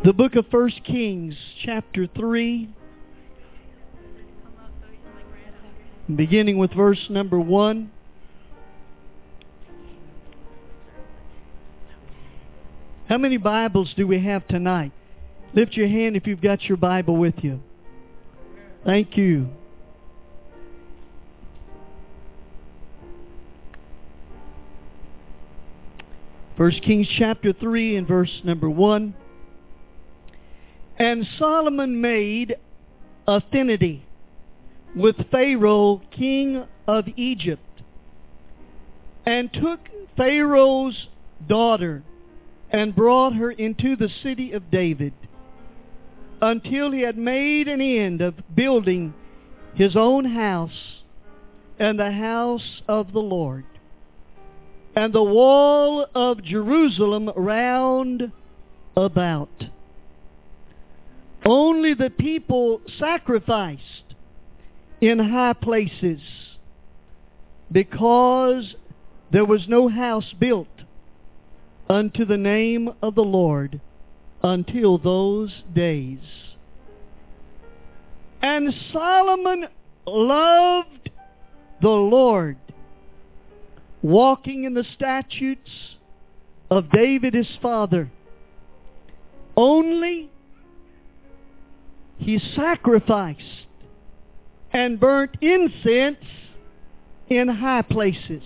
The book of 1 Kings, chapter 3, beginning with verse number 1. How many Bibles do we have tonight? Lift your hand if you've got your Bible with you. Thank you. First Kings chapter 3 and verse number 1. And Solomon made affinity with Pharaoh, king of Egypt, and took Pharaoh's daughter and brought her into the city of David, until he had made an end of building his own house and the house of the Lord, and the wall of Jerusalem round about. Only the people sacrificed in high places, because there was no house built unto the name of the Lord until those days. And Solomon loved the Lord, walking in the statutes of David his father. Only he sacrificed and burnt incense in high places.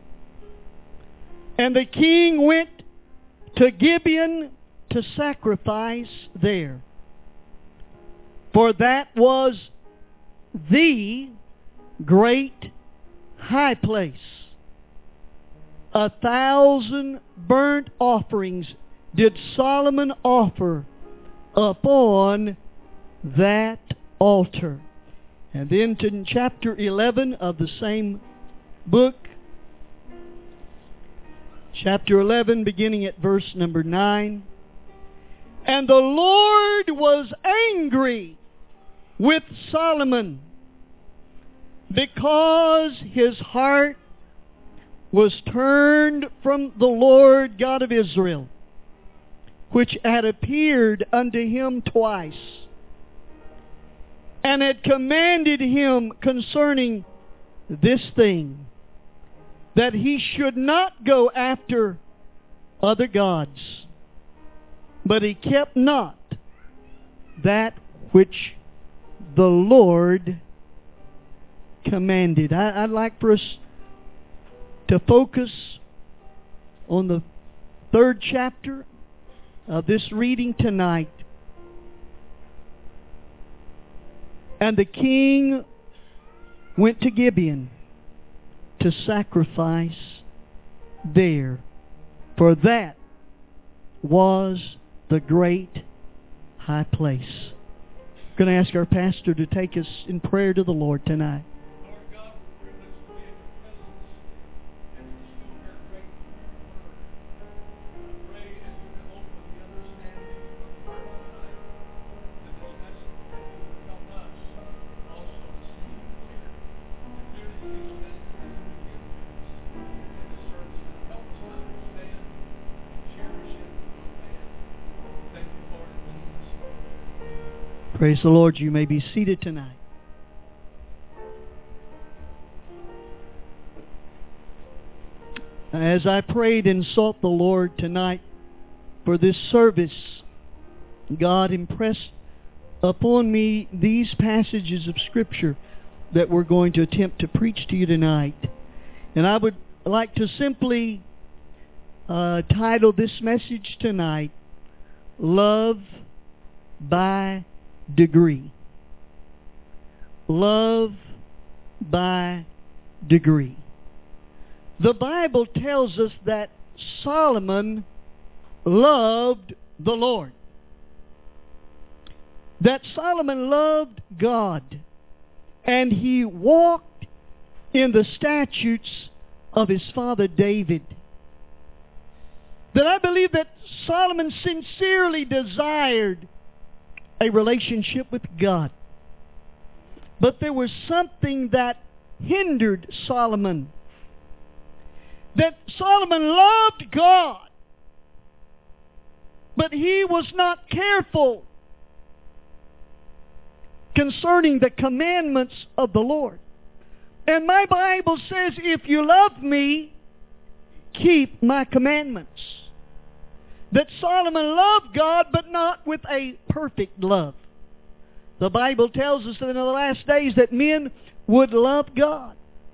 And the king went to Gibeon to sacrifice there, for that was the great high place. 1,000 burnt offerings did Solomon offer upon that altar. And then to chapter 11 of the same book, chapter 11, beginning at verse number 9. And the Lord was angry with Solomon, because his heart was turned from the Lord God of Israel, which had appeared unto him twice, and had commanded him concerning this thing, that he should not go after other gods. But he kept not that which the Lord commanded. I'd like for us to focus on the 3rd chapter of this reading tonight. And the king went to Gibeon to sacrifice there, for that was the great high place. I'm going to ask our pastor to take us in prayer to the Lord tonight. Lord God, we're privileged to be in your presence and to still hear great word. I pray as you have opened the understanding of the word tonight, that this message will help us also to see and hear the clearly these messages that you give to us in this service, and help us to understand and cherish it and obey it. Thank you, Lord, in Jesus' name. Praise the Lord. You may be seated tonight. As I prayed and sought the Lord tonight for this service, God impressed upon me these passages of Scripture that we're going to attempt to preach to you tonight. And I would like to simply title this message tonight, Love by Degree. Love by degree. The Bible tells us that Solomon loved the Lord. That Solomon loved God. And he walked in the statutes of his father David. That I believe that Solomon sincerely desired a relationship with God. But there was something that hindered Solomon. That Solomon loved God, but he was not careful concerning the commandments of the Lord. And my Bible says, if you love me, keep my commandments. That Solomon loved God, but not with a perfect love. The Bible tells us that in the last days that men would love God,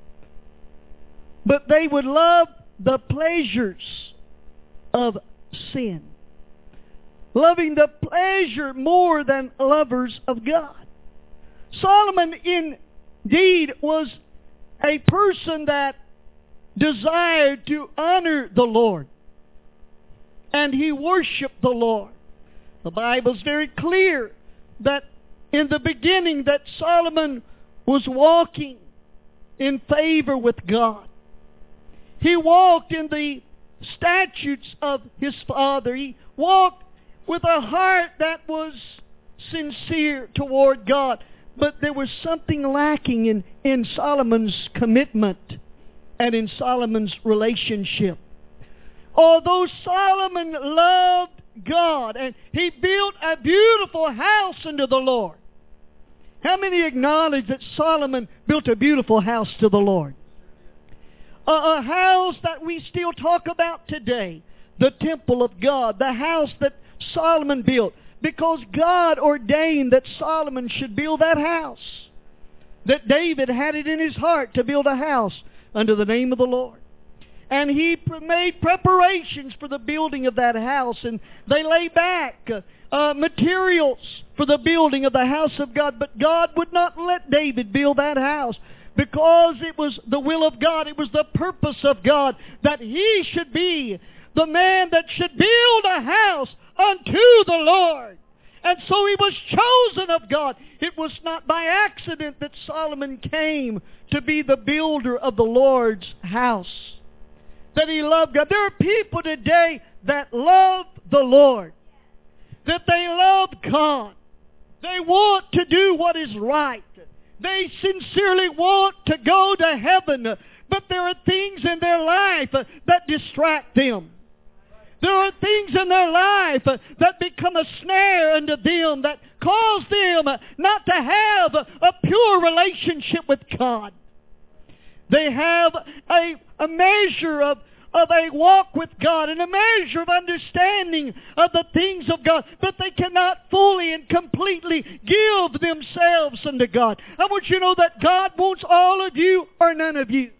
but they would love the pleasures of sin, loving the pleasure more than lovers of God. Solomon indeed was a person that desired to honor the Lord, and he worshiped the Lord. The Bible's very clear that in the beginning that Solomon was walking in favor with God. He walked in the statutes of his father. He walked with a heart that was sincere toward God. But there was something lacking in Solomon's commitment and in Solomon's relationship. Although Solomon loved God and he built a beautiful house unto the Lord. How many acknowledge that Solomon built a beautiful house to the Lord? A house that we still talk about today. The temple of God. The house that Solomon built. Because God ordained that Solomon should build that house. That David had it in his heart to build a house unto the name of the Lord. And he made preparations for the building of that house. And they lay back materials for the building of the house of God. But God would not let David build that house. Because it was the will of God. It was the purpose of God. That he should be the man that should build a house unto the Lord. And so he was chosen of God. It was not by accident that Solomon came to be the builder of the Lord's house. That he loved God. There are people today that love the Lord. That they love God. They want to do what is right. They sincerely want to go to heaven. But there are things in their life that distract them. There are things in their life that become a snare unto them, that cause them not to have a pure relationship with God. They have a measure of a walk with God and a measure of understanding of the things of God, but they cannot fully and completely give themselves unto God. I want you to know that God wants all of you or none of you.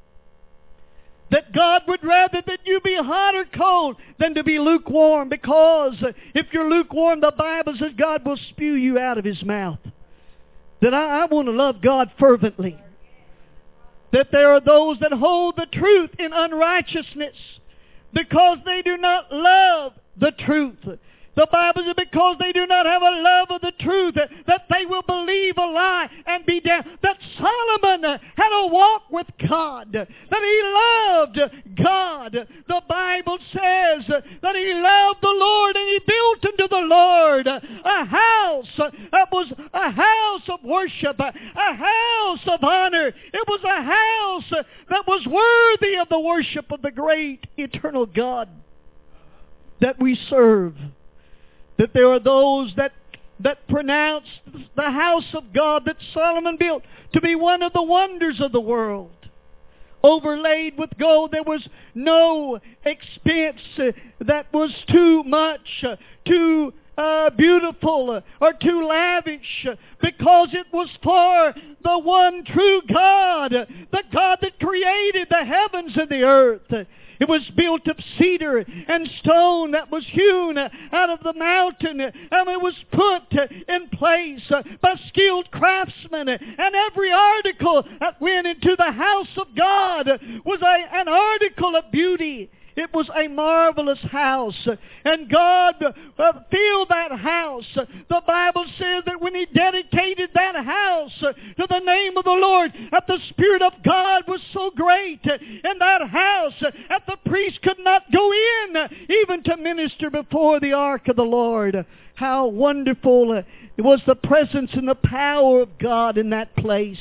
That God would rather that you be hot or cold than to be lukewarm. Because if you're lukewarm, the Bible says God will spew you out of His mouth. That I want to love God fervently. That there are those that hold the truth in unrighteousness because they do not love the truth. The Bible says because they do not have a love of the truth, that they will believe a lie and be damned. That Solomon had a walk with God. That he loved God. The Bible says that he loved the Lord and he built unto the Lord a house that was a house of worship, a house of honor. It was a house that was worthy of the worship of the great eternal God that we serve. That there are those that pronounce the house of God that Solomon built to be one of the wonders of the world. Overlaid with gold, there was no expense that was too much, too beautiful, or too lavish, because it was for the one true God, the God that created the heavens and the earth. It was built of cedar and stone that was hewn out of the mountain, and it was put in place by skilled craftsmen. And every article that went into the house of God was an article of beauty. It was a marvelous house. And God filled that house. The Bible says that when He dedicated that house to the name of the Lord, that the Spirit of God was so great in that house that the priest could not go in even to minister before the ark of the Lord. How wonderful it was, the presence and the power of God in that place.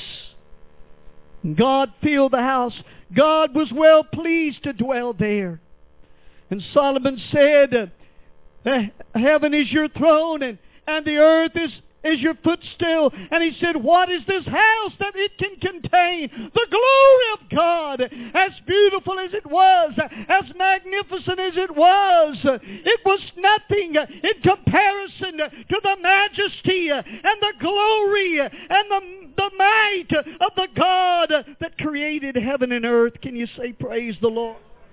God filled the house. God was well pleased to dwell there. And Solomon said, heaven is your throne, and the earth is your footstool. And he said, what is this house that it can contain? The glory of God. As beautiful as it was, as magnificent as it was nothing in comparison to the majesty and the glory and the might of the God that created heaven and earth. Can you say praise the Lord?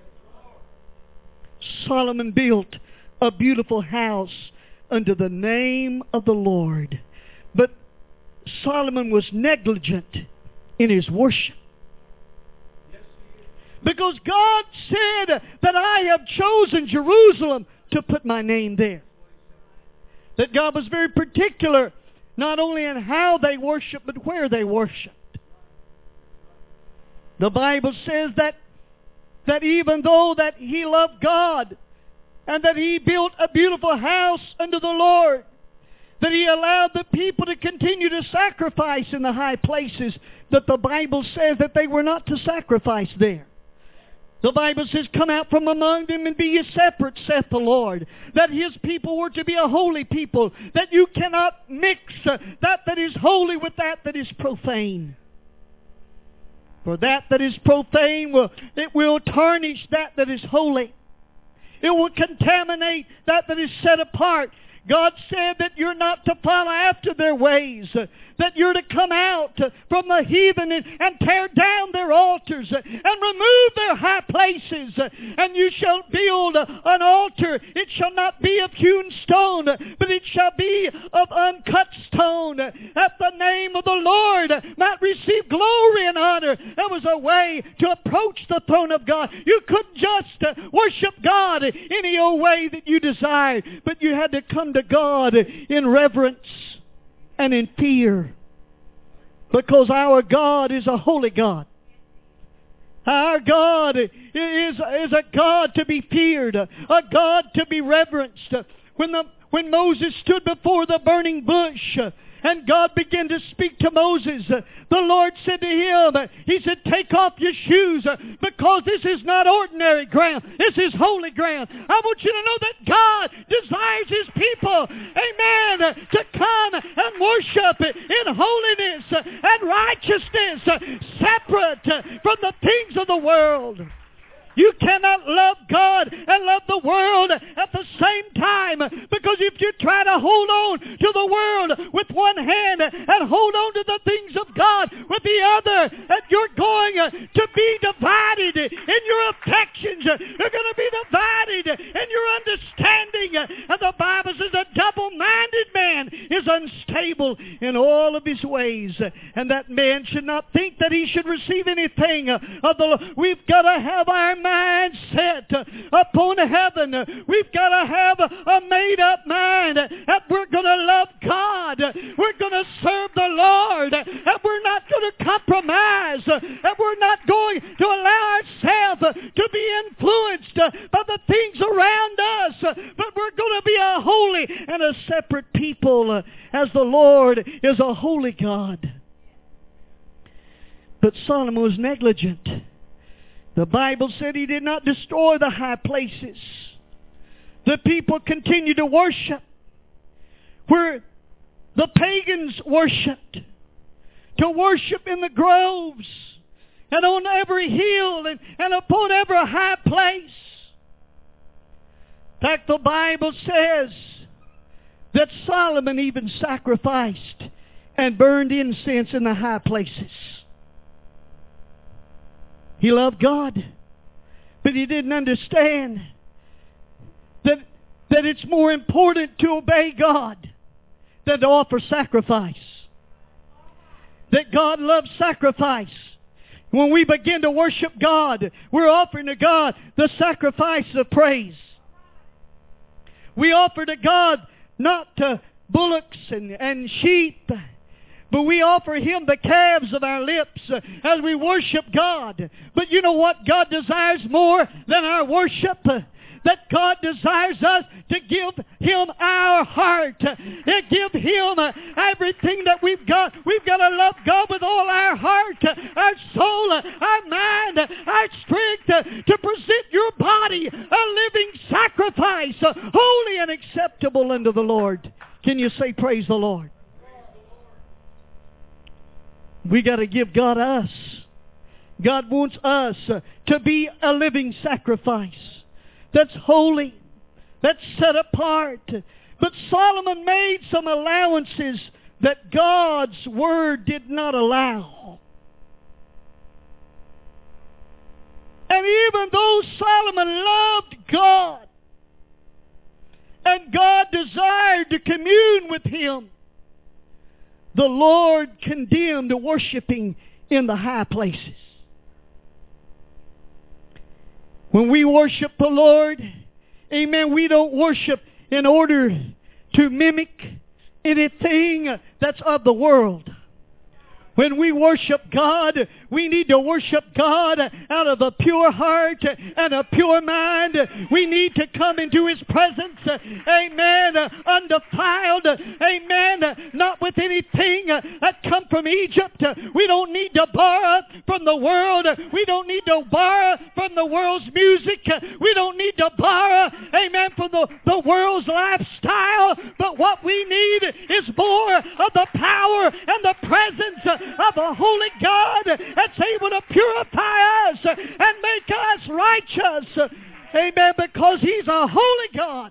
Solomon built a beautiful house under the name of the Lord. But Solomon was negligent in his worship. Because God said that I have chosen Jerusalem to put my name there. That God was very particular not only in how they worship, but where they worshiped. The Bible says that even though that he loved God, and that he built a beautiful house unto the Lord, that he allowed the people to continue to sacrifice in the high places, that the Bible says that they were not to sacrifice there. The Bible says, come out from among them and be ye separate, saith the Lord. That his people were to be a holy people, that you cannot mix that is holy with that is profane. For that is profane, will tarnish that is holy. It will contaminate that is set apart. God said that you're not to follow after their ways, that you're to come out from the heathen and tear down their altars and remove their high places. And you shall build an altar. It shall not be of hewn stone, but it shall be of uncut stone, that the name of the Lord might receive glory and honor. That was a way to approach the throne of God. You couldn't just worship God any old way that you desired, but you had to come to God in reverence and in fear, because our God is a holy God. Our God is a God to be feared, a God to be reverenced. When Moses stood before the burning bush, and God began to speak to Moses, the Lord said to him, he said, take off your shoes, because this is not ordinary ground. This is holy ground. I want you to know that God desires his people, amen, to come and worship in holiness and righteousness, separate from the things of the world. You cannot love God and love the world at the same time, because if you try to hold on to the world with one hand and hold on to the things of God with the other, that you're going to be divided in your affections. You're going to be divided in your understanding. And the Bible says a double-minded man is unstable in all of his ways, and that man should not think that he should receive anything of the Lord. We've got to have our mind set upon heaven. We've got to have a made-up mind that we're going to love God, we're going to serve the Lord, that we're not going to compromise, that we're not going to allow ourselves to be influenced by the things around us, but we're going to be a holy and a separate people, as the Lord is a holy God. But Solomon was negligent. The Bible said he did not destroy the high places. The people continued to worship where the pagans worshipped, to worship in the groves and on every hill and upon every high place. In fact, the Bible says that Solomon even sacrificed and burned incense in the high places. He loved God, but he didn't understand that it's more important to obey God than to offer sacrifice. That God loves sacrifice. When we begin to worship God, we're offering to God the sacrifice of praise. We offer to God not bullocks and sheep, but we offer Him the calves of our lips as we worship God. But you know what God desires more than our worship? that God desires us to give Him our heart, and give Him everything that we've got. We've got to love God with all our heart, our soul, our mind, our strength, to present your body a living sacrifice, holy and acceptable unto the Lord. Can you say praise the Lord? We got to give God us. God wants us to be a living sacrifice that's holy, that's set apart. But Solomon made some allowances that God's Word did not allow. And even though Solomon loved God, and God desired to commune with Him, the Lord condemned worshiping in the high places. When we worship the Lord, amen, we don't worship in order to mimic anything that's of the world. When we worship God, we need to worship God out of a pure heart and a pure mind. We need to come into His presence, amen, undefiled, amen, not with anything that come from Egypt. We don't need to borrow from the world. We don't need to borrow from the world's music. We don't need to borrow, amen, from the world's lifestyle. But what we need is more of the power and the presence of a holy God that's able to purify us and make us righteous. Amen. Because He's a holy God.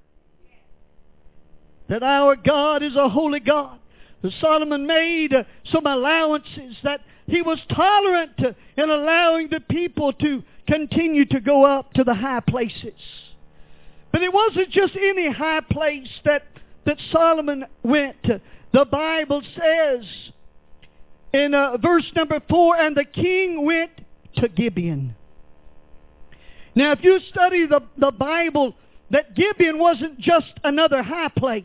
That our God is a holy God. Solomon made some allowances, that he was tolerant in allowing the people to continue to go up to the high places. But it wasn't just any high place that Solomon went. The Bible says in verse number 4, and the king went to Gibeon. Now, if you study the Bible, that Gibeon wasn't just another high place.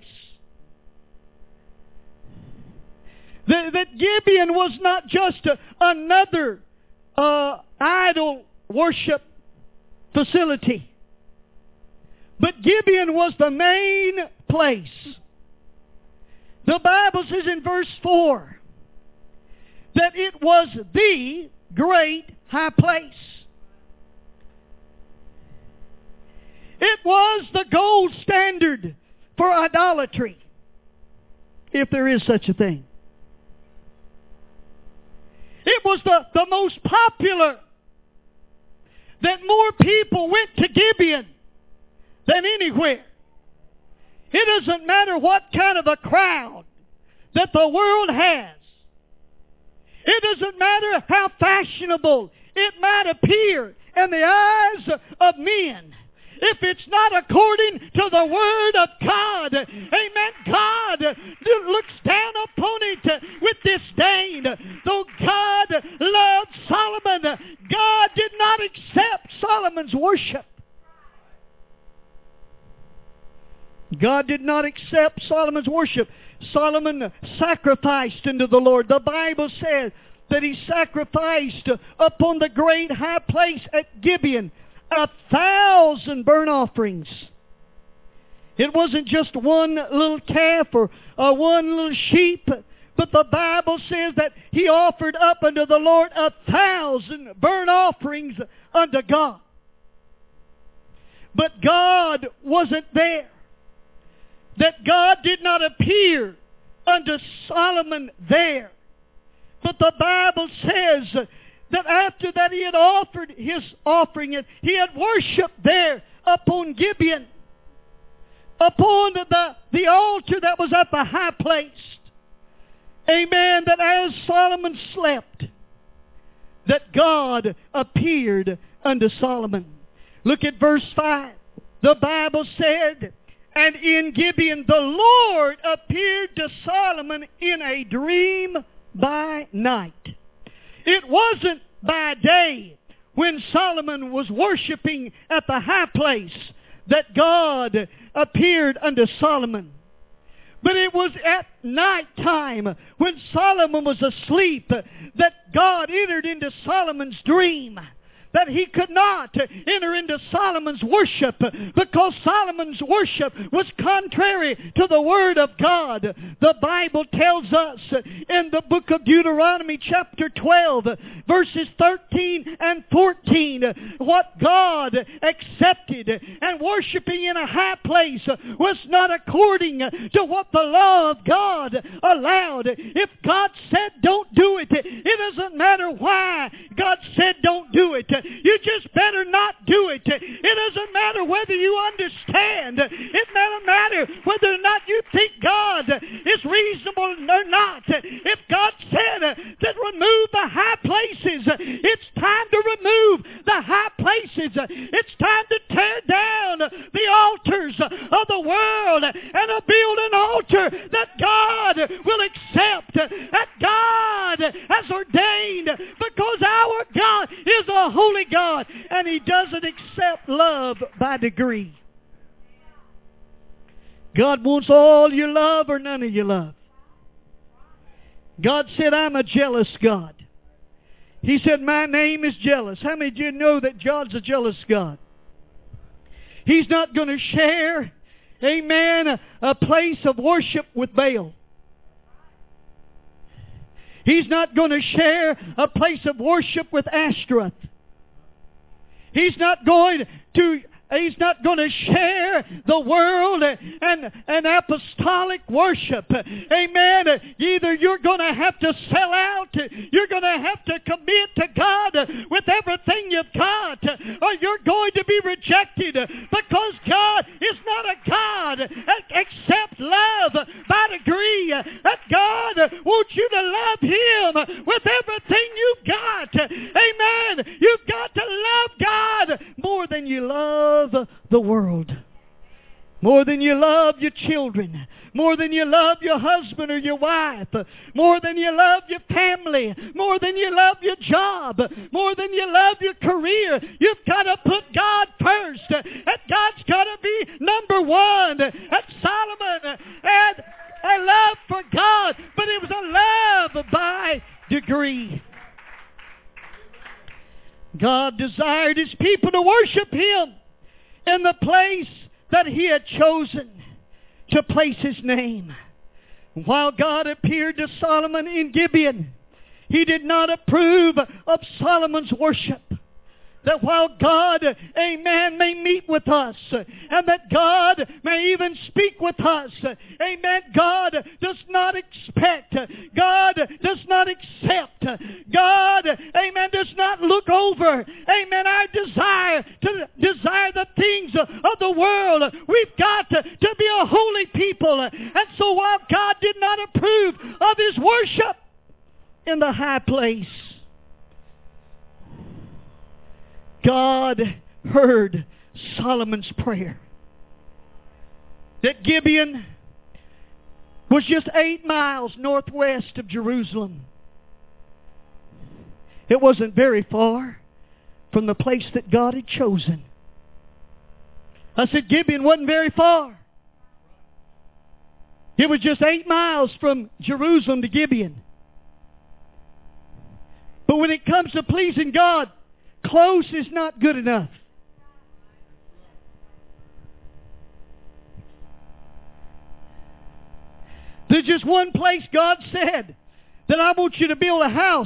That Gibeon was not just another idol worship facility. But Gibeon was the main place. The Bible says in verse 4 that it was the great high place. It was the gold standard for idolatry, if there is such a thing. It was the most popular, that more people went to Gibeon than anywhere. It doesn't matter what kind of a crowd that the world has. It doesn't matter how fashionable it might appear in the eyes of men. If it's not according to the Word of God, amen, God looks down upon it with disdain. Though God loved Solomon, God did not accept Solomon's worship. God did not accept Solomon's worship. Solomon sacrificed unto the Lord. The Bible says that he sacrificed upon the great high place at Gibeon 1,000 burnt offerings. It wasn't just one little calf or one little sheep, but the Bible says that he offered up unto the Lord 1,000 burnt offerings unto God. But God wasn't there. That God did not appear unto Solomon there. But the Bible says that after that he had offered his offering, he had worshipped there upon Gibeon, upon the altar that was at the high place. Amen. That as Solomon slept, that God appeared unto Solomon. Look at verse 5. The Bible said, and in Gibeon the Lord appeared to Solomon in a dream by night. It wasn't by day when Solomon was worshiping at the high place that God appeared unto Solomon. But it was at night time when Solomon was asleep that God entered into Solomon's dream. that he could not enter into Solomon's worship because Solomon's worship was contrary to the Word of God. The Bible tells us in the book of Deuteronomy chapter 12 verses 13 and 14 what God accepted, and worshiping in a high place was not according to what the law of God allowed. If God said don't do it, it doesn't matter why God said don't do it. You just better not do it. It doesn't matter whether you understand. It doesn't matter whether or not you think God is reasonable or not. If God said that remove the high places, it's time to remove the high places. It's time to tear down the altars of the world and to build an altar that God will accept, that God has ordained, because our God is a holy God and He doesn't accept love by degree. God wants all your love or none of your love. God said, I'm a jealous God. He said, my name is jealous. How many of you know that God's a jealous God? He's not going to share, amen, a place of worship with Baal. He's not going to share a place of worship with Ashtaroth. He's not going to share the world and apostolic worship. Amen. Either you're going to have to sell out, you're going to have to commit to God with everything you've got, or you're going to be rejected, because God is not a God that accepts love by degree. That God wants you to love Him with everything you've got. Amen. You've got to love God more than you love the world, more than you love your children, more than you love your husband or your wife, more than you love your family, more than you love your job, more than you love your career. You've got to put God first. That God's got to be number one. That Solomon had a love for God, but it was a love by degree. God desired His people to worship Him in the place that He had chosen to place His name. While God appeared to Solomon in Gibeon, He did not approve of Solomon's worship. That while God, amen, may meet with us, and that God may even speak with us, amen, God does not expect, God does not accept, God, amen, does not look over, amen, our desire the things of the world. We've got to be a holy people. And so while God did not approve of His worship in the high place, God heard Solomon's prayer. That Gibeon was just 8 miles northwest of Jerusalem. It wasn't very far from the place that God had chosen. I said Gibeon wasn't very far. It was just 8 miles from Jerusalem to Gibeon. But when it comes to pleasing God, close is not good enough. There's just one place God said that I want you to build a house.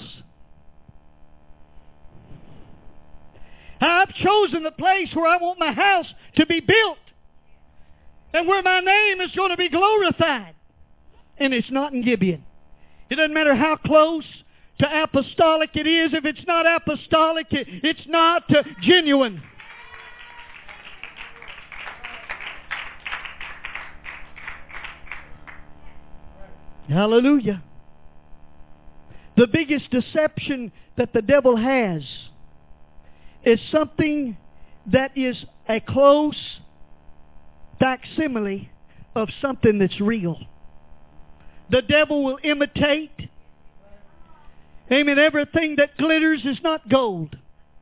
I've chosen the place where I want my house to be built and where my name is going to be glorified. And it's not in Gibeon. It doesn't matter how close to apostolic it is. If it's not apostolic, it's not genuine. Hallelujah. The biggest deception that the devil has is something that is a close facsimile of something that's real. The devil will imitate. Amen. Everything that glitters is not gold.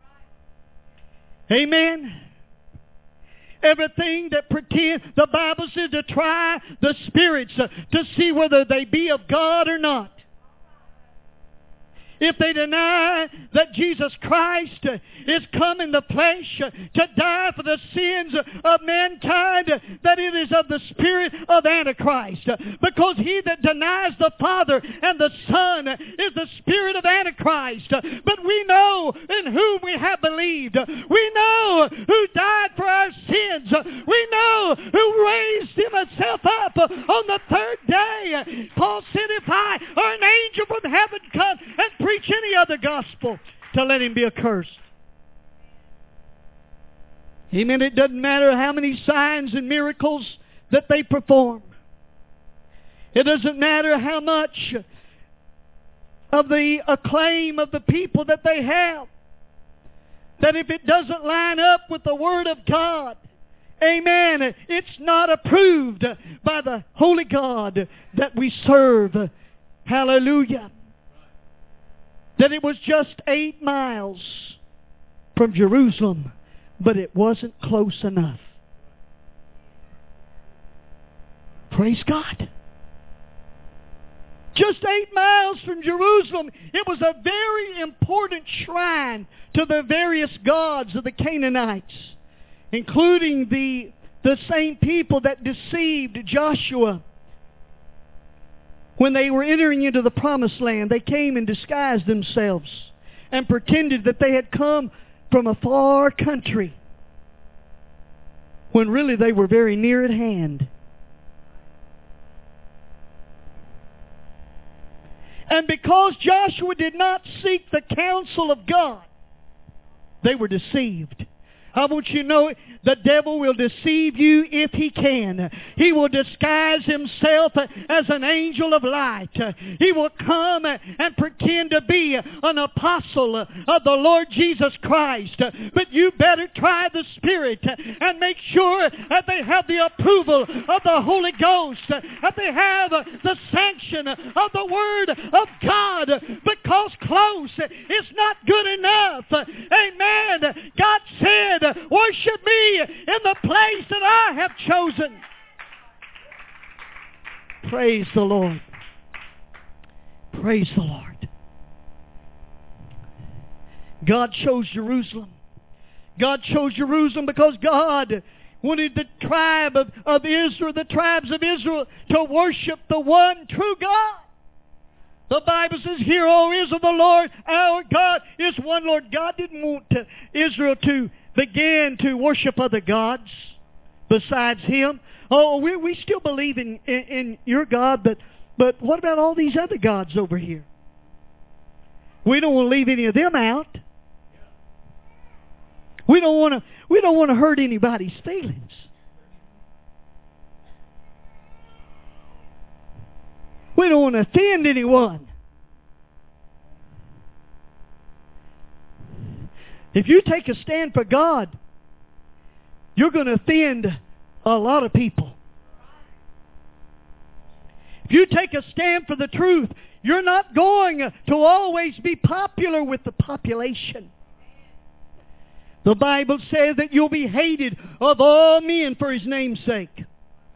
Amen. Everything that pretends, the Bible says to try the spirits to see whether they be of God or not. if they deny that Jesus Christ is come in the flesh to die for the sins of mankind, that it is of the spirit of Antichrist. Because he that denies the Father and the Son is the spirit of Antichrist. But we know in whom we have believed. We know who died for our sins. We know who raised himself up on the third day. Paul said, if I or an angel from heaven come and preach any other gospel, to let him be accursed. Amen. It doesn't matter how many signs and miracles that they perform. It doesn't matter how much of the acclaim of the people that they have. That if it doesn't line up with the Word of God, amen, it's not approved by the Holy God that we serve. Hallelujah. That it was just 8 miles from Jerusalem, but it wasn't close enough. Praise God. Just 8 miles from Jerusalem, it was a very important shrine to the various gods of the Canaanites, including the same people that deceived Joshua. When they were entering into the promised land, they came and disguised themselves and pretended that they had come from a far country, when really they were very near at hand. And because Joshua did not seek the counsel of God, they were deceived. I want you to know the devil will deceive you if he can. He will disguise himself as an angel of light. He will come and pretend to be an apostle of the Lord Jesus Christ. But you better try the Spirit and make sure that they have the approval of the Holy Ghost, that they have the sanction of the Word of God, because close is not good enough. Amen. God said, worship me in the place that I have chosen. Praise the Lord. Praise the Lord. God chose Jerusalem. God chose Jerusalem because God wanted the tribe of Israel, the tribes of Israel, to worship the one true God. The Bible says, hear, O Israel, the Lord our God is one Lord. God didn't want Israel to begin to worship other gods besides Him. Oh, we still believe in your God, but what about all these other gods over here? We don't want to leave any of them out. We don't want to hurt anybody's feelings. We don't want to offend anyone. If you take a stand for God, you're going to offend a lot of people. If you take a stand for the truth, you're not going to always be popular with the population. The Bible says that you'll be hated of all men for His name's sake.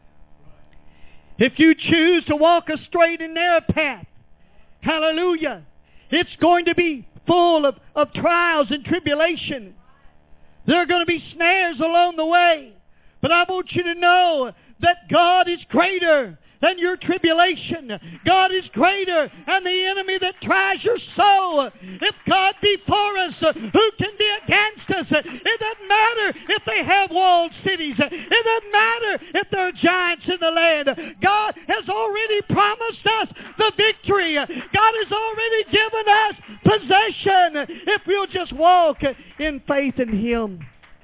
If you choose to walk a straight and narrow path, hallelujah, it's going to be full of trials and tribulation. There are going to be snares along the way. But I want you to know that God is greater than your tribulation. God is greater than the enemy that tries your soul. If God be for us, who can be against us? It doesn't matter if they have walled cities. It doesn't matter if there are giants in the land. God has already promised us the victory. God has already given us possession if we'll just walk in faith in Him.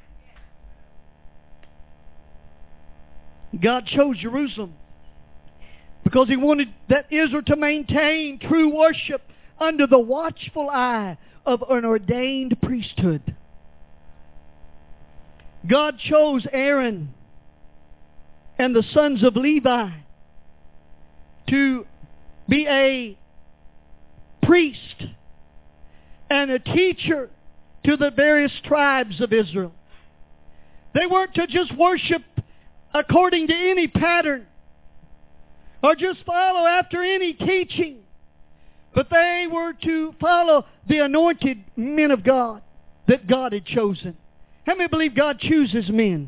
God chose Jerusalem because He wanted that Israel to maintain true worship under the watchful eye of an ordained priesthood. God chose Aaron and the sons of Levi to be a priest and a teacher to the various tribes of Israel. They weren't to just worship according to any pattern or just follow after any teaching, But they were to follow the anointed men of God that God had chosen. How many believe God chooses men?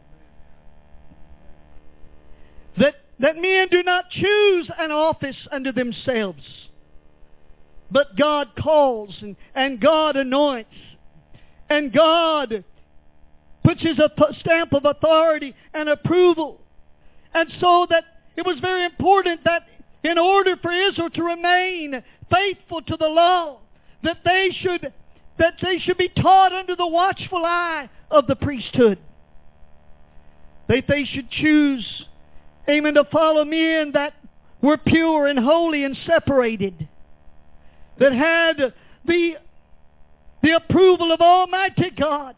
That men do not choose an office unto themselves, but God calls and God anoints, and God puts His stamp of authority and approval. And so that it was very important that in order for Israel to remain faithful to the law, that they should be taught under the watchful eye of the priesthood. That they should choose, amen, to follow men that were pure and holy and separated, that had the approval of Almighty God,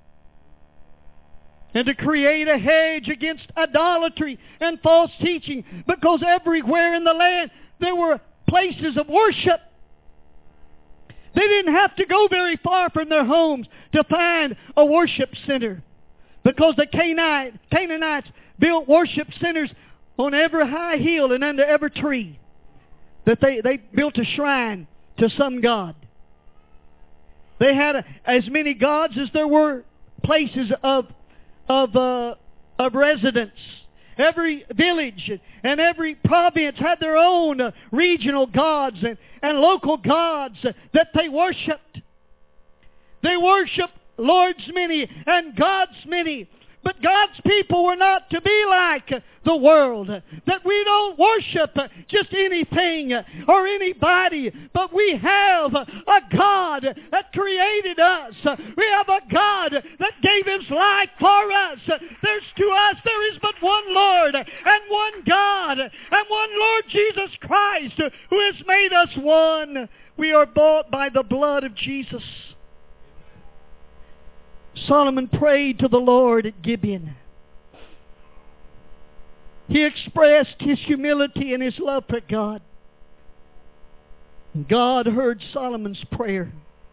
and to create a hedge against idolatry and false teaching, because everywhere in the land there were places of worship. They didn't have to go very far from their homes to find a worship center, because the Canaanites built worship centers on every high hill and under every tree. That they built a shrine to some god. They had as many gods as there were places of residence. Every village and every province had their own regional gods and local gods that they worshipped. They worshiped Lord's many and God's many. But God's people were not to be like the world. That we don't worship just anything or anybody. But we have a God that created us. We have a God that gave His life for us. There is but one Lord and one God and one Lord Jesus Christ who has made us one. We are bought by the blood of Jesus. Solomon prayed to the Lord at Gibeon. He expressed his humility and his love for God. And God heard Solomon's prayer.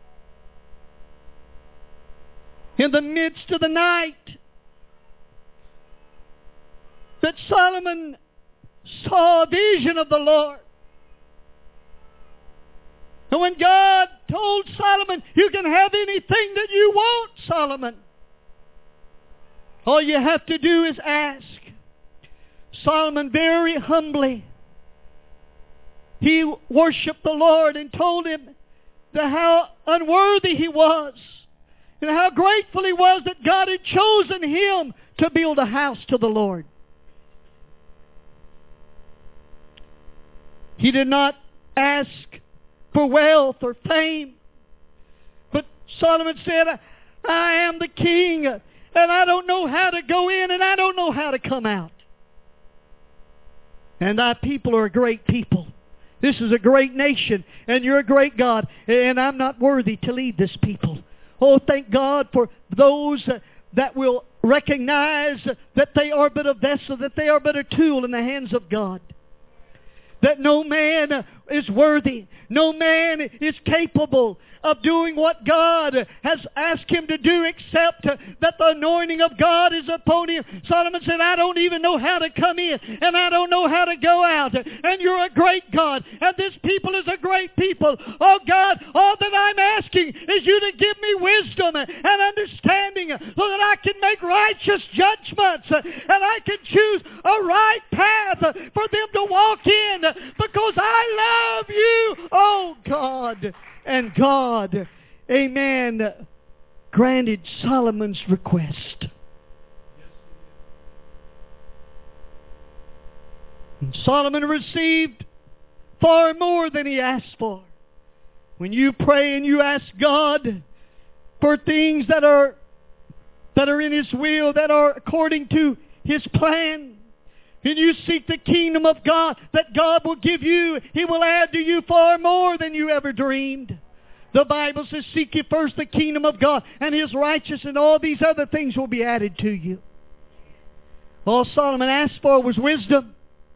In the midst of the night, that Solomon saw a vision of the Lord. And when God told Solomon, you can have anything that you want, Solomon. All you have to do is ask. Solomon very humbly, he worshiped the Lord and told Him how unworthy he was and how grateful he was that God had chosen him to build a house to the Lord. He did not ask for wealth or fame. But Solomon said, I am the king, and I don't know how to go in, and I don't know how to come out. And thy people are a great people. This is a great nation, and you're a great God, and I'm not worthy to lead this people. Oh, thank God for those that will recognize that they are but a vessel, that they are but a tool in the hands of God. That no man is worthy. No man is capable of doing what God has asked him to do except that the anointing of God is upon him. Solomon said, I don't even know how to come in and I don't know how to go out. And you're a great God. And this people is a great people. Oh God, all that I'm asking is you to give me wisdom and understanding so that I can make righteous judgments and I can choose a right path for them to walk in because I love you, oh God. And God, amen, granted Solomon's request. And Solomon received far more than he asked for. When you pray and you ask God for things that are in His will, that are according to His plan, and you seek the kingdom of God, that God will give you, He will add to you far more than you ever dreamed. The Bible says, seek ye first the kingdom of God and His righteousness, and all these other things will be added to you. All Solomon asked for was wisdom,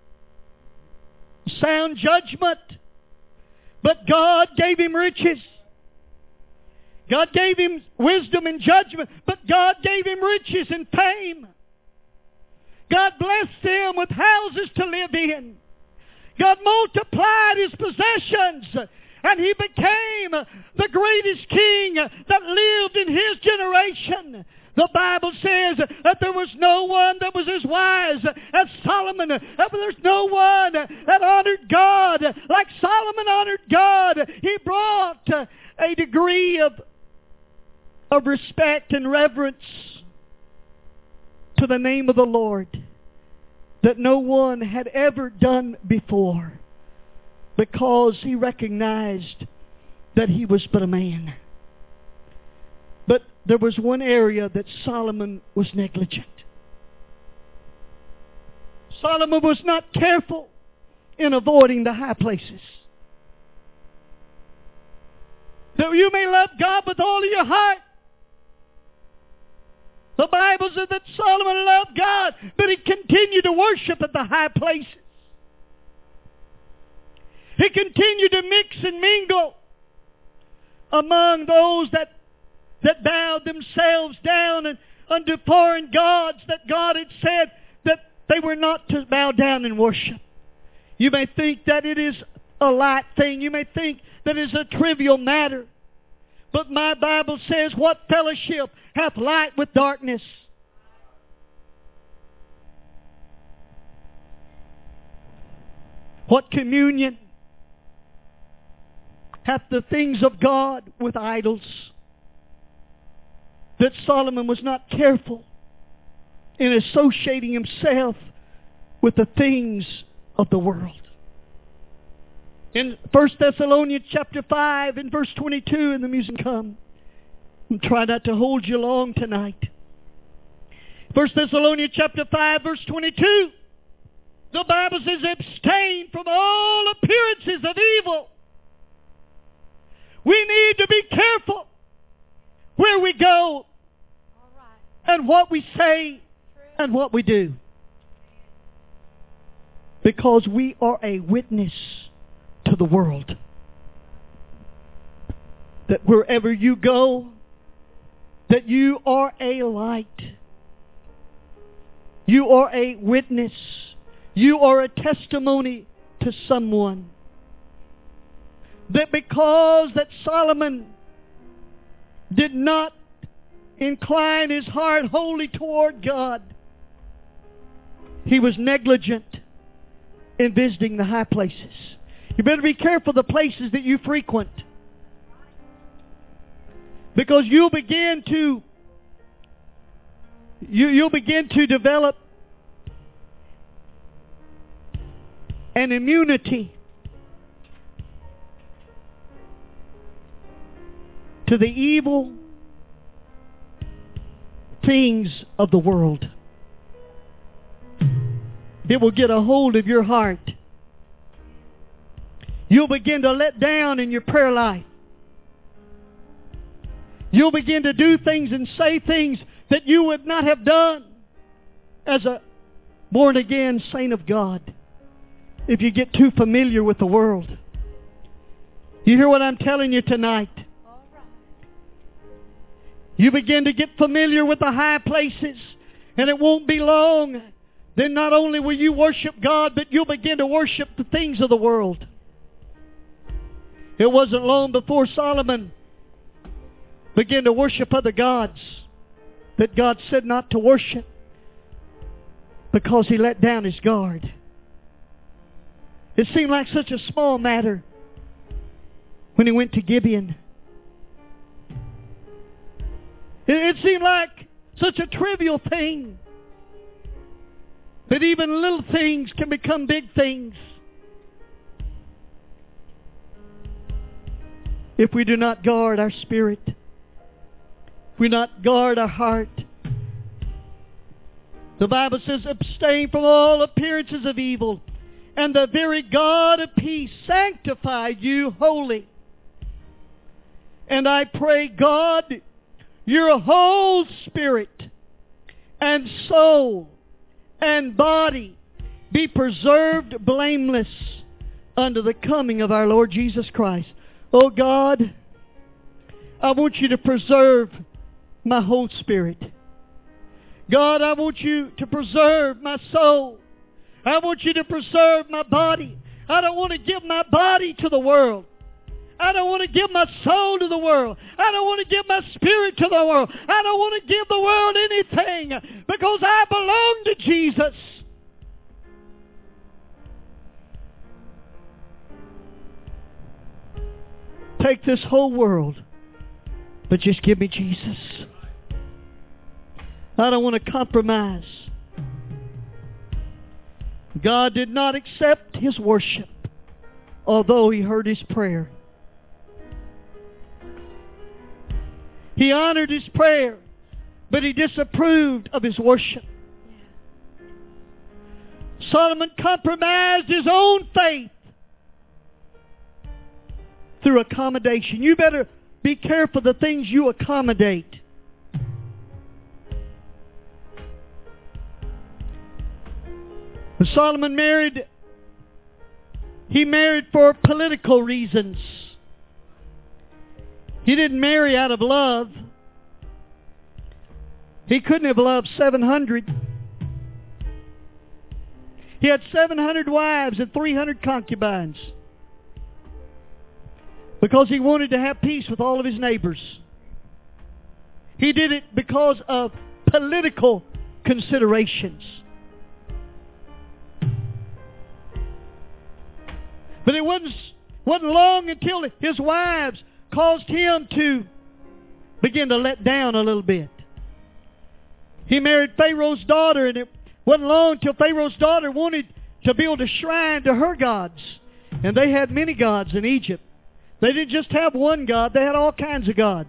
sound judgment, but God gave him riches. God gave him wisdom and judgment, but God gave him riches and fame. God blessed them with houses to live in. God multiplied his possessions, and he became the greatest king that lived in his generation. The Bible says that there was no one that was as wise as Solomon. That there's no one that honored God like Solomon honored God. He brought a degree of respect and reverence to the name of the Lord that no one had ever done before, because he recognized that he was but a man. But there was one area that Solomon was negligent. Solomon was not careful in avoiding the high places. That you may love God with all of your heart. The Bible says that Solomon loved God, but he continued to worship at the high places. He continued to mix and mingle among those that bowed themselves down and unto foreign gods that God had said that they were not to bow down and worship. You may think that it is a light thing. You may think that it is a trivial matter. But my Bible says, what fellowship hath light with darkness? What communion hath the things of God with idols? That Solomon was not careful in associating himself with the things of the world. In 1 Thessalonians chapter 5 and verse 22, and the music come. I'm trying not to hold you long tonight. 1 Thessalonians chapter 5 verse 22. The Bible says, abstain from all appearances of evil. We need to be careful where we go and what we say and what we do. Because we are a witness to the world. That wherever you go, that you are a light. You are a witness. You are a testimony to someone. That because that Solomon did not incline his heart wholly toward God, he was negligent in visiting the high places. You better be careful the places that you frequent. Because you'll begin to develop an immunity to the evil things of the world. It will get a hold of your heart. You'll begin to let down in your prayer life. You'll begin to do things and say things that you would not have done as a born-again saint of God if you get too familiar with the world. You hear what I'm telling you tonight? You begin to get familiar with the high places, and it won't be long. Then not only will you worship God, but you'll begin to worship the things of the world. It wasn't long before Solomon began to worship other gods that God said not to worship, because he let down his guard. It seemed like such a small matter when he went to Gibeon. It seemed like such a trivial thing. That even little things can become big things if we do not guard our spirit. If we not guard our heart. The Bible says, abstain from all appearances of evil, and the very God of peace sanctify you wholly. And I pray, God, your whole spirit and soul and body be preserved blameless unto the coming of our Lord Jesus Christ. Oh God, I want you to preserve my whole spirit. God, I want you to preserve my soul. I want you to preserve my body. I don't want to give my body to the world. I don't want to give my soul to the world. I don't want to give my spirit to the world. I don't want to give the world anything because I belong to Jesus. Take this whole world, but just give me Jesus. I don't want to compromise. God did not accept his worship, although he heard his prayer. He honored his prayer, but he disapproved of his worship. Solomon compromised his own faith through accommodation. You better be careful the things you accommodate. When Solomon married, he married for political reasons. He didn't marry out of love. He couldn't have loved 700. He had 700 wives and 300 concubines because he wanted to have peace with all of his neighbors. He did it because of political considerations. But it wasn't long until his wives caused him to begin to let down a little bit. He married Pharaoh's daughter, and it wasn't long until Pharaoh's daughter wanted to build a shrine to her gods. And they had many gods in Egypt. They didn't just have one God, they had all kinds of gods.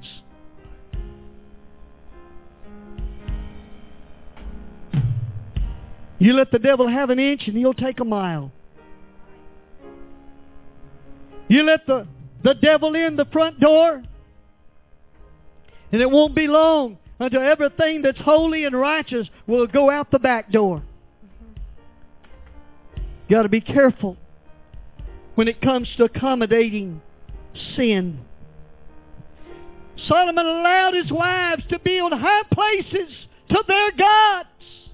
You let the devil have an inch and he'll take a mile. You let the devil in the front door, and it won't be long until everything that's holy and righteous will go out the back door. Got to be careful when it comes to accommodating sin. Solomon allowed his wives to build high places to their gods.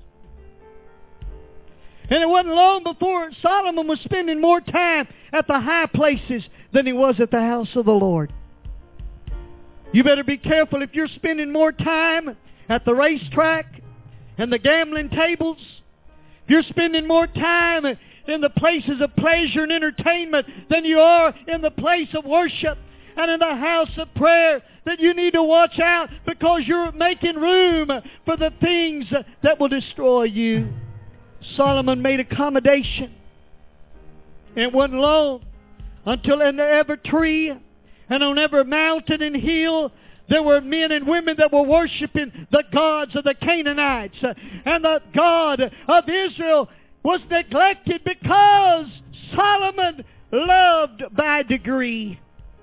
And it wasn't long before Solomon was spending more time at the high places than he was at the house of the Lord. You better be careful if you're spending more time at the racetrack and the gambling tables. If you're spending more time in the places of pleasure and entertainment than you are in the place of worship and in the house of prayer, that you need to watch out because you're making room for the things that will destroy you. Solomon made accommodation. And it wasn't long until in every tree and on every mountain and hill there were men and women that were worshiping the gods of the Canaanites. And the God of Israel was neglected because Solomon loved by degree.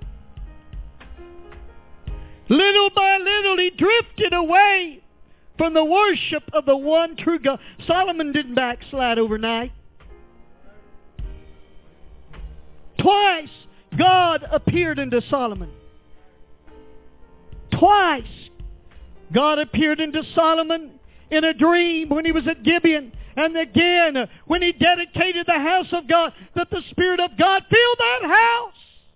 Little by little he drifted away from the worship of the one true God. Solomon didn't backslide overnight. Twice God appeared unto Solomon. Twice God appeared unto Solomon in a dream when he was at Gibeon. And again when he dedicated the house of God, that the Spirit of God filled that house.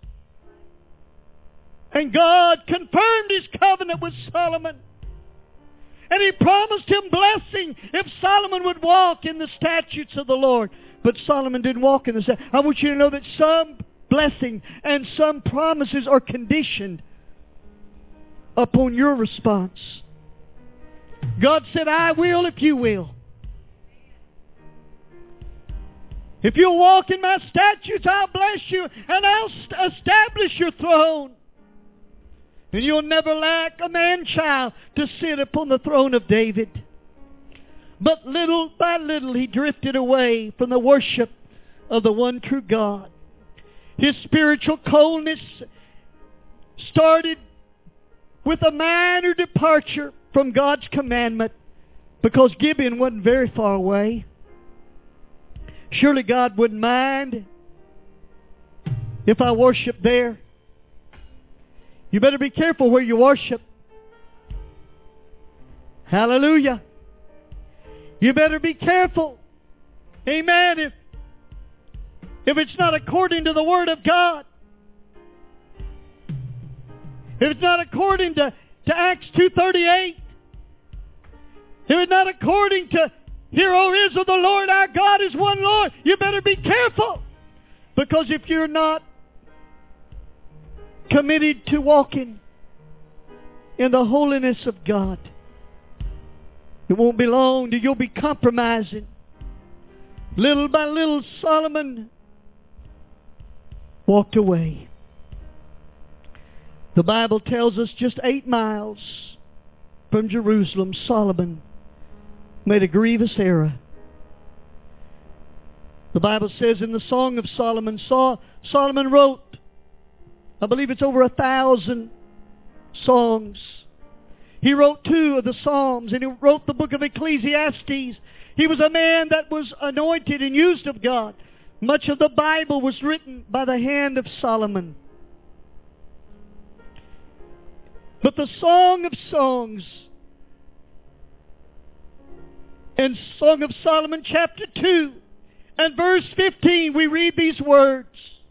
And God confirmed his covenant with Solomon. And he promised him blessing if Solomon would walk in the statutes of the Lord. But Solomon didn't walk in the statutes. I want you to know that some blessing and some promises are conditioned upon your response. God said, I will if you will. If you'll walk in my statutes, I'll bless you and I'll establish your throne. And you'll never lack a man-child to sit upon the throne of David. But little by little he drifted away from the worship of the one true God. His spiritual coldness started with a minor departure from God's commandment because Gibeon wasn't very far away. Surely God wouldn't mind if I worship there. You better be careful where you worship. Hallelujah. You better be careful. Amen. if it's not according to the Word of God, if it's not according to Acts 2:38, if it's not according to, Hear, O Israel, the Lord our God is one Lord, you better be careful. Because if you're not committed to walking in the holiness of God, it won't be long till you'll be compromising. Little by little, Solomon walked away. The Bible tells us just 8 miles from Jerusalem, Solomon made a grievous error. The Bible says in the Song of Solomon, Solomon wrote, I believe it's over 1,000 songs. He wrote 2 of the Psalms, and he wrote the book of Ecclesiastes. He was a man that was anointed and used of God. Much of the Bible was written by the hand of Solomon. But the Song of Songs in Song of Solomon chapter 2 and verse 15, we read these words.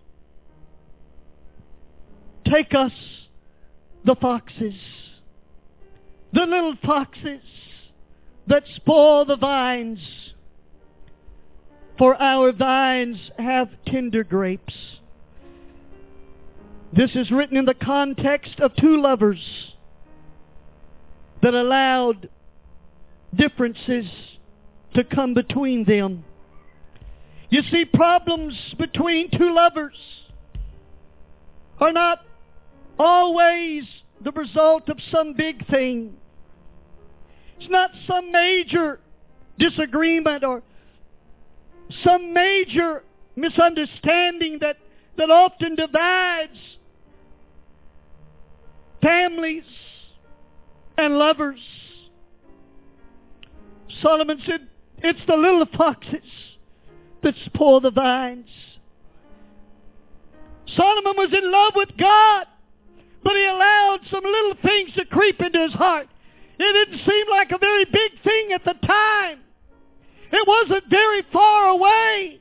Take us, the foxes, the little foxes that spoil the vines, for our vines have tender grapes. This is written in the context of 2 lovers that allowed differences to come between them. You see, problems between 2 lovers are not always the result of some big thing. It's not some major disagreement or some major misunderstanding that often divides families and lovers. Solomon said, it's the little foxes that spoil the vines. Solomon was in love with God, but he allowed some little things to creep into his heart. It didn't seem like a very big thing at the time. It wasn't very far away.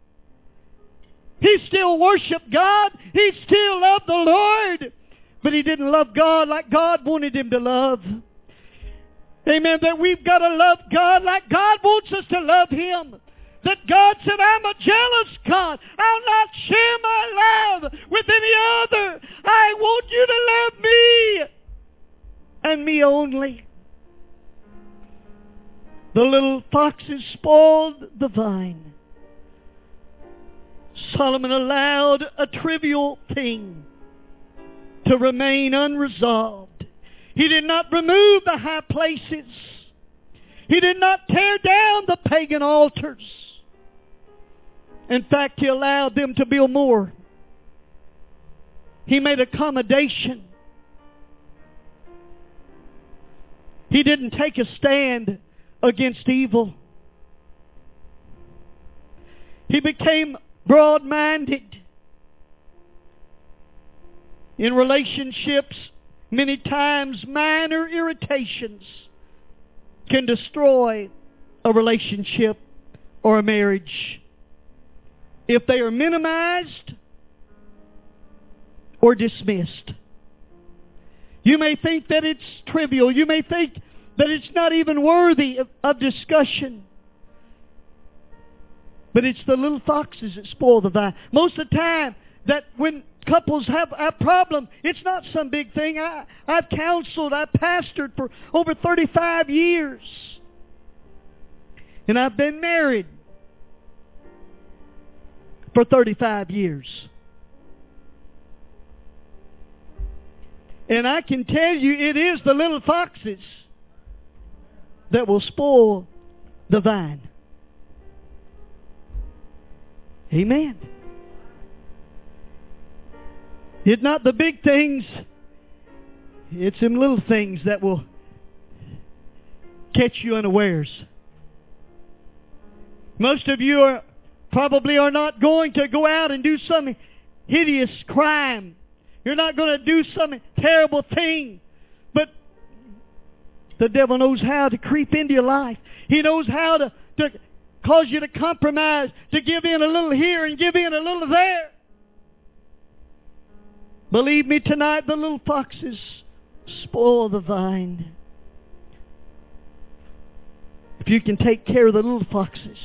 He still worshiped God. He still loved the Lord. But he didn't love God like God wanted him to love. Amen. That we've got to love God like God wants us to love Him. That God said, I'm a jealous God. I'll not share my love with any other. I want you to love me and me only. The little foxes spoiled the vine. Solomon allowed a trivial thing to remain unresolved. He did not remove the high places. He did not tear down the pagan altars. In fact, he allowed them to build more. He made accommodation. He didn't take a stand against evil. He became broad-minded. In relationships, many times minor irritations can destroy a relationship or a marriage if they are minimized or dismissed. You may think that it's trivial. You may think that it's not even worthy of discussion. But it's the little foxes that spoil the vine. Most of the time, that when couples have a problem, it's not some big thing. I've counseled, I've pastored for over 35 years. And I've been married for 35 years. And I can tell you, it is the little foxes that will spoil the vine. Amen. It's not the big things. It's them little things that will catch you unawares. Most of you probably are not going to go out and do some hideous crime. You're not going to do some terrible thing. But the devil knows how to creep into your life. He knows how to cause you to compromise, to give in a little here and give in a little there. Believe me tonight, the little foxes spoil the vine. If you can take care of the little foxes,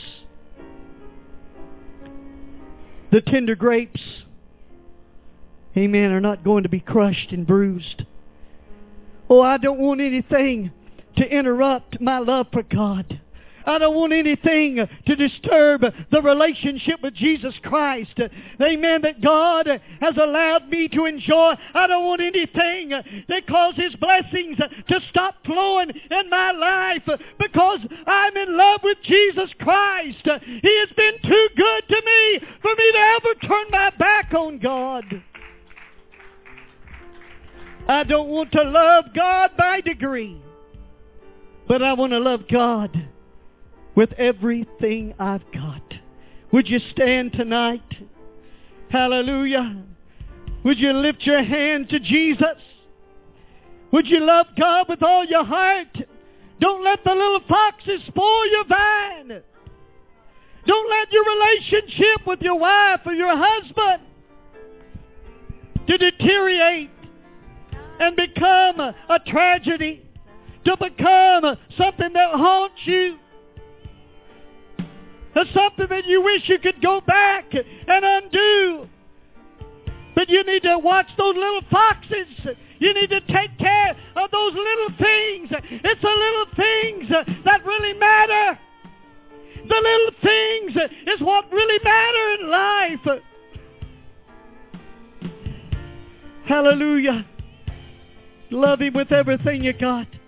the tender grapes, amen, are not going to be crushed and bruised. Oh, I don't want anything to interrupt my love for God. I don't want anything to disturb the relationship with Jesus Christ. Amen, that God has allowed me to enjoy. I don't want anything that causes His blessings to stop flowing in my life, because I'm in love with Jesus Christ. He has been too good to me for me to ever turn my back on God. I don't want to love God by degree, but I want to love God with everything I've got. Would you stand tonight? Hallelujah. Would you lift your hand to Jesus? Would you love God with all your heart? Don't let the little foxes spoil your vine. Don't let your relationship with your wife or your husband to deteriorate and become a tragedy, to become something that haunts you. It's something that you wish you could go back and undo. But you need to watch those little foxes. You need to take care of those little things. It's the little things that really matter. The little things is what really matter in life. Hallelujah. Love Him with everything you got.